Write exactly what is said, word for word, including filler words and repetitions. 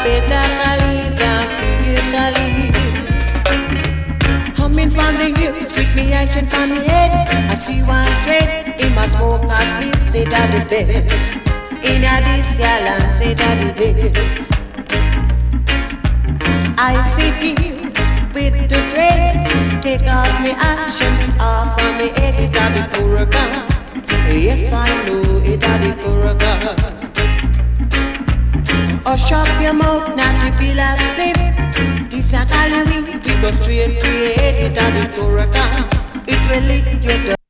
better Cali than feel Cali. Coming from the hills with me eyes and from the head, I see one trade in my smoke a split, say that the best. In a this land, say that the best. I sit here with the trade, take off my actions off of me head, it a the hurricane. Yes, I know it a the hurricane. Or shut your mouth, not to be last clip. This a Halloween, we go straight to your head, it a the hurricane. It will lick you down.